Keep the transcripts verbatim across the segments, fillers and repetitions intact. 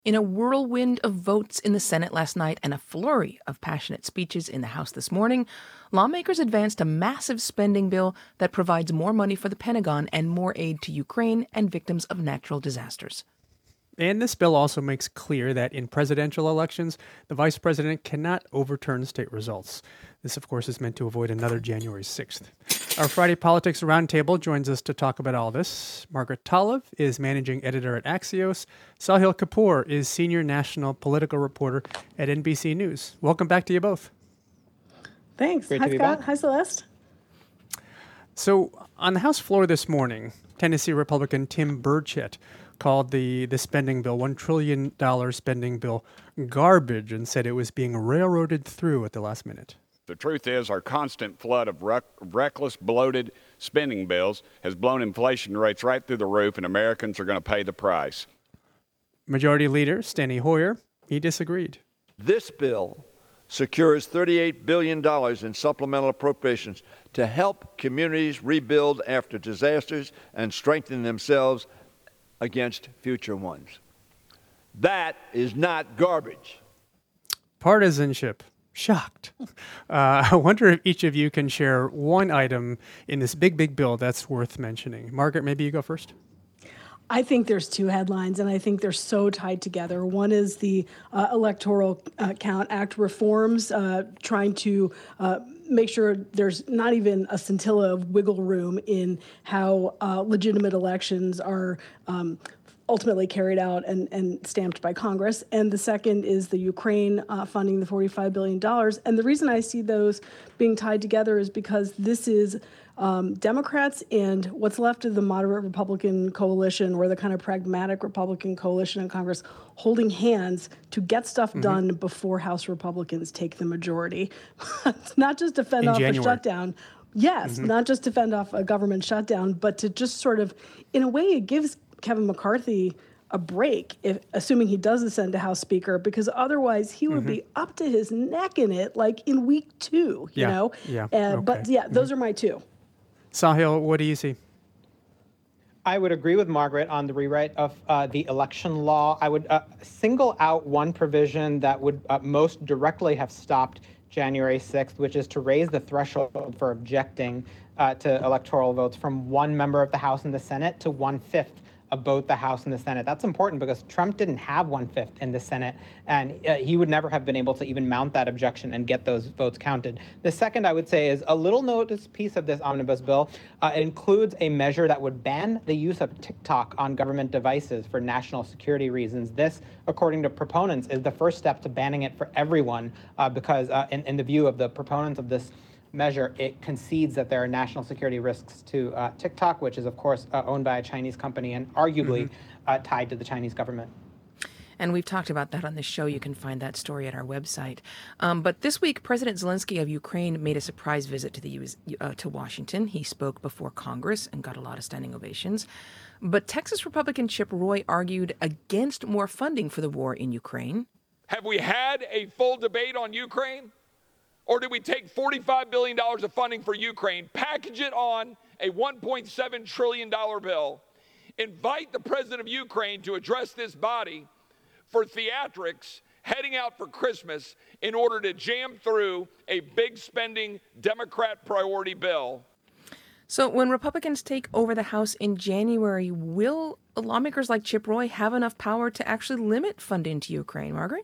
In a whirlwind of votes in the Senate last night and a flurry of passionate speeches in the House this morning, lawmakers advanced a massive spending bill that provides more money for the Pentagon and more aid to Ukraine and victims of natural disasters. And this bill also makes clear that in presidential elections, the vice president cannot overturn state results. This, of course, is meant to avoid another January sixth. Our Friday Politics Roundtable joins us to talk about all this. Margaret Talev is managing editor at Axios. Sahil Kapoor is senior national political reporter at N B C News. Welcome back to you both. Thanks. Great Hi, to be Scott. back. Hi, Celeste. So, on the House floor this morning, Tennessee Republican Tim Burchett called the, the spending bill, one trillion dollars spending bill, garbage and said it was being railroaded through at the last minute. The truth is our constant flood of rec- reckless, bloated spending bills has blown inflation rates right through the roof, and Americans are going to pay the price. Majority Leader Steny Hoyer, he disagreed. This bill secures thirty-eight billion dollars in supplemental appropriations to help communities rebuild after disasters and strengthen themselves against future ones. That is not garbage. Partisanship. Shocked. Uh, I wonder if each of you can share one item in this big, big bill that's worth mentioning. Margaret, maybe you go first. I think there's two headlines, and I think they're so tied together. One is the uh, Electoral uh, Count Act reforms, uh, trying to uh, make sure there's not even a scintilla of wiggle room in how uh, legitimate elections are um, ultimately carried out and, and stamped by Congress. And the second is the Ukraine uh, funding, the forty-five billion dollars. And the reason I see those being tied together is because this is um, Democrats and what's left of the moderate Republican coalition, or the kind of pragmatic Republican coalition in Congress, holding hands to get stuff mm-hmm. done before House Republicans take the majority. It's not just to fend in off January. a shutdown. Yes, mm-hmm. not just to fend off a government shutdown, but to just sort of, in a way, it gives Kevin McCarthy a break, if assuming he does ascend to House Speaker, because otherwise he would mm-hmm. be up to his neck in it, like in week two, you yeah. know? Yeah. Uh, okay. But yeah, those mm-hmm. are my two. Sahil, what do you see? I would agree with Margaret on the rewrite of uh, the election law. I would uh, single out one provision that would uh, most directly have stopped January sixth, which is to raise the threshold for objecting uh, to electoral votes from one member of the House and the Senate to one-fifth of both the House and the Senate. That's important because Trump didn't have one-fifth in the Senate, and uh, he would never have been able to even mount that objection and get those votes counted. The second, I would say, is a little noticed piece of this omnibus bill. Uh, it includes a measure that would ban the use of TikTok on government devices for national security reasons. This, according to proponents, is the first step to banning it for everyone uh, because uh, in, in the view of the proponents of this measure, it concedes that there are national security risks to uh, TikTok, which is, of course, uh, owned by a Chinese company and arguably mm-hmm. uh, tied to the Chinese government. And we've talked about that on this show. You can find that story at our website. Um, but this week, President Zelensky of Ukraine made a surprise visit to the U S, uh, to Washington. He spoke before Congress and got a lot of standing ovations. But Texas Republican Chip Roy argued against more funding for the war in Ukraine. Have we had a full debate on Ukraine? Or did we take forty-five billion dollars of funding for Ukraine, package it on a one point seven trillion dollars bill, invite the president of Ukraine to address this body for theatrics heading out for Christmas in order to jam through a big spending Democrat priority bill? So when Republicans take over the House in January, will lawmakers like Chip Roy have enough power to actually limit funding to Ukraine, Margaret?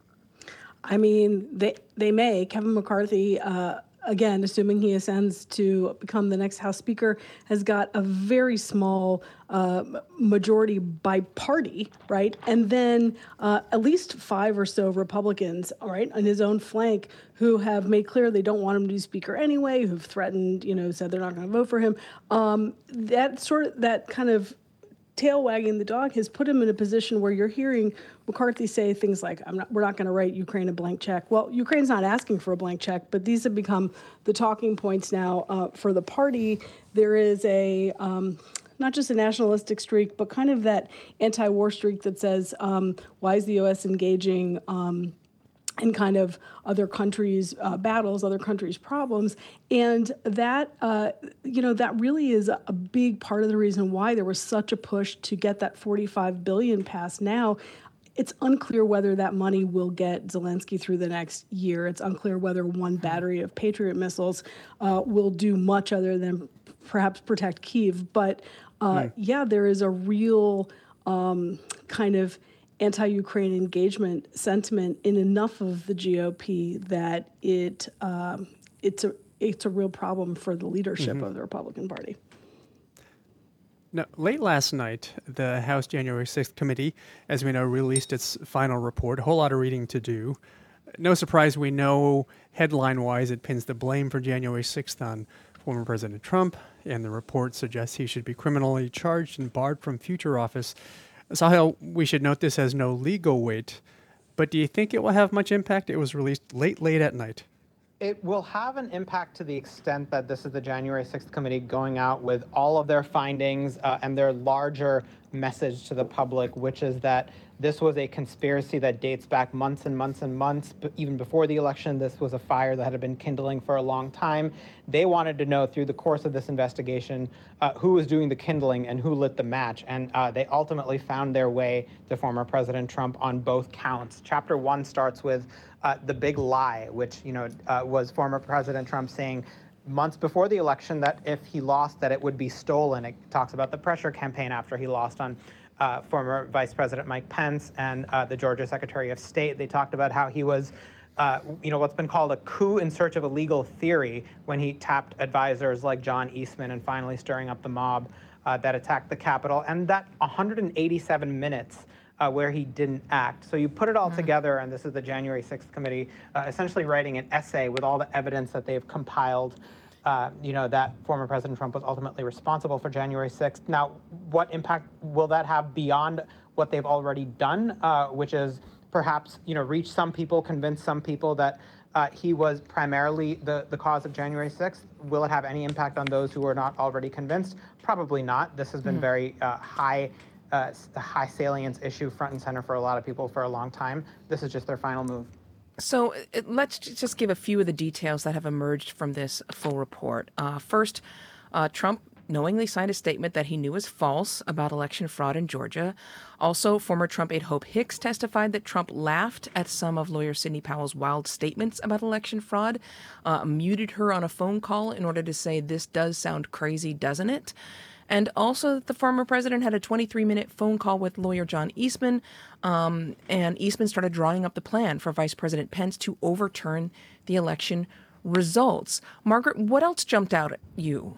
I mean, they they may. Kevin McCarthy, uh, again, assuming he ascends to become the next House Speaker, has got a very small uh, majority by party, right? And then uh, at least five or so Republicans, all right, on his own flank, who have made clear they don't want him to be Speaker anyway, who've threatened, you know, said they're not going to vote for him. Um, that sort of, that kind of tail wagging the dog has put him in a position where you're hearing McCarthy say things like, "I'm not, we're not going to write Ukraine a blank check." Well, Ukraine's not asking for a blank check, but these have become the talking points now uh, for the party. There is a um, not just a nationalistic streak, but kind of that anti-war streak that says, um, why is the U S engaging um, in kind of other countries' uh, battles, other countries' problems. And that, uh, you know, that really is a big part of the reason why there was such a push to get that forty-five billion dollars passed now. it's unclear whether that money will get Zelensky through the next year. It's unclear whether one battery of Patriot missiles uh, will do much other than perhaps protect Kyiv. But uh, mm. yeah, there is a real um, kind of anti-Ukraine engagement sentiment in enough of the G O P that it um, it's a it's a real problem for the leadership mm-hmm. of the Republican Party. Now, late last night, the House January sixth committee, as we know, released its final report. A whole lot of reading to do. No surprise, we know headline-wise it pins the blame for January sixth on former President Trump, and the report suggests he should be criminally charged and barred from future office. Sahil, we should note this has no legal weight, but do you think it will have much impact? It was released late, late at night. It will have an impact to the extent that this is the January sixth committee going out with all of their findings uh, and their larger message to the public, which is that this was a conspiracy that dates back months and months and months. But even before the election, this was a fire that had been kindling for a long time. They wanted to know through the course of this investigation uh, who was doing the kindling and who lit the match. And uh, they ultimately found their way to former President Trump on both counts. Chapter one starts with uh, the big lie, which you know uh, was former President Trump saying months before the election that if he lost, that it would be stolen. It talks about the pressure campaign after he lost on Uh, former Vice President Mike Pence and uh, the Georgia Secretary of State. They talked about how he was, uh, you know, what's been called a coup in search of a legal theory when he tapped advisors like John Eastman and finally stirring up the mob uh, that attacked the Capitol. And that one hundred eighty-seven minutes uh, where he didn't act. So you put it all mm-hmm. together, and this is the January sixth committee uh, essentially writing an essay with all the evidence that they've compiled. Uh, you know, that former President Trump was ultimately responsible for January sixth. Now, what impact will that have beyond what they've already done, uh, which is perhaps, you know, reach some people, convince some people that uh, he was primarily the, the cause of January sixth? Will it have any impact on those who are not already convinced? Probably not. This has been mm-hmm. very uh, high, uh, high salience issue, front and center for a lot of people for a long time. This is just their final move. So it, let's just give a few of the details that have emerged from this full report. Uh, first, uh, Trump knowingly signed a statement that he knew was false about election fraud in Georgia. Also, former Trump aide Hope Hicks testified that Trump laughed at some of lawyer Sidney Powell's wild statements about election fraud, uh, muted her on a phone call in order to say, "This does sound crazy, doesn't it?" And also, the former president had a twenty-three minute phone call with lawyer John Eastman, um, and Eastman started drawing up the plan for Vice President Pence to overturn the election results. Margaret, what else jumped out at you?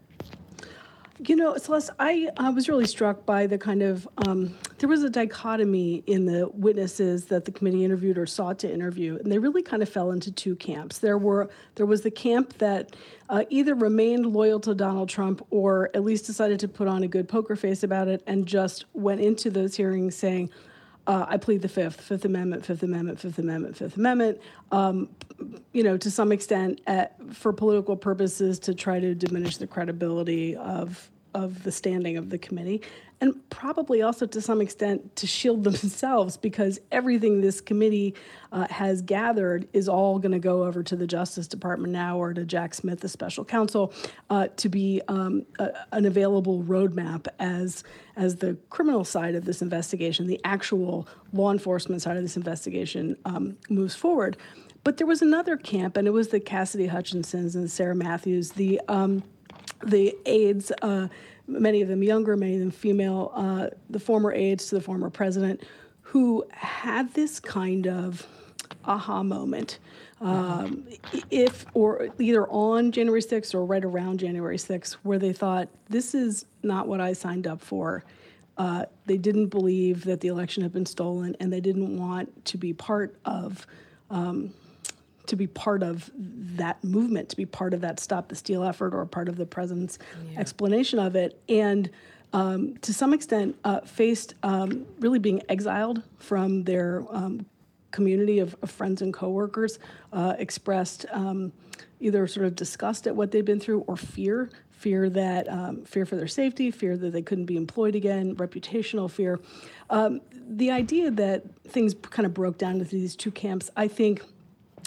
You know, Celeste, I uh, was really struck by the kind of, um, there was a dichotomy in the witnesses that the committee interviewed or sought to interview, and they really kind of fell into two camps. There were, there was the camp that uh, either remained loyal to Donald Trump or at least decided to put on a good poker face about it and just went into those hearings saying, Uh, I plead the Fifth, Fifth Amendment, Fifth Amendment, Fifth Amendment, Fifth Amendment, um, you know, to some extent at, for political purposes to try to diminish the credibility of of the standing of the committee, and probably also to some extent to shield themselves because everything this committee uh, has gathered is all going to go over to the Justice Department now or to Jack Smith, the special counsel, uh, to be um, a, an available roadmap as as the criminal side of this investigation, the actual law enforcement side of this investigation um, moves forward. But there was another camp, and it was the Cassidy Hutchinsons and Sarah Matthews, the um, the aides, uh, many of them younger, many of them female, uh, the former aides to the former president, who had this kind of aha moment, um, if or either on January sixth or right around January sixth, where they thought, this is not what I signed up for. Uh, they didn't believe that the election had been stolen, and they didn't want to be part of um, to be part of that movement, to be part of that Stop the Steal effort or part of the president's yeah. explanation of it. And um, to some extent uh, faced um, really being exiled from their um, community of, of friends and coworkers, uh, expressed um, either sort of disgust at what they'd been through or fear, fear that, um, fear for their safety, fear that they couldn't be employed again, reputational fear. Um, the idea that things kind of broke down into these two camps, I think,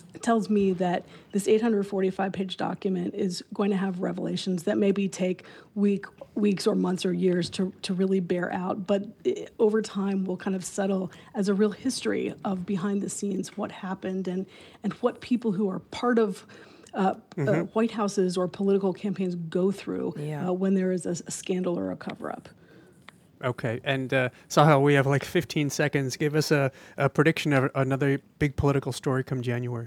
tells me that this eight hundred forty-five page document is going to have revelations that maybe take week, weeks or months or years to, to really bear out, but it, over time will kind of settle as a real history of behind the scenes what happened and, and what people who are part of uh, mm-hmm. uh, White Houses or political campaigns go through yeah. uh, when there is a, a scandal or a cover-up. Okay, and uh, Sahel, we have like fifteen seconds. Give us a, a prediction of another big political story come January.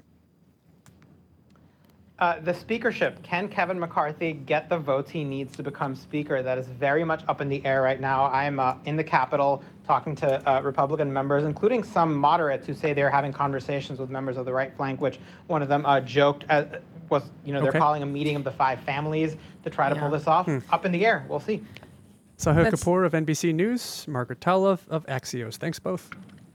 Uh, the speakership. Can Kevin McCarthy get the votes he needs to become speaker? That is very much up in the air right now. I'm uh, in the Capitol talking to uh, Republican members, including some moderates who say they're having conversations with members of the right flank, which one of them uh, joked uh, was, you know, they're okay. calling a meeting of the five families to try to yeah. pull this off. Hmm. Up in the air. We'll see. Sahel That's- Kapoor of N B C News, Margaret Tallov of Axios. Thanks both.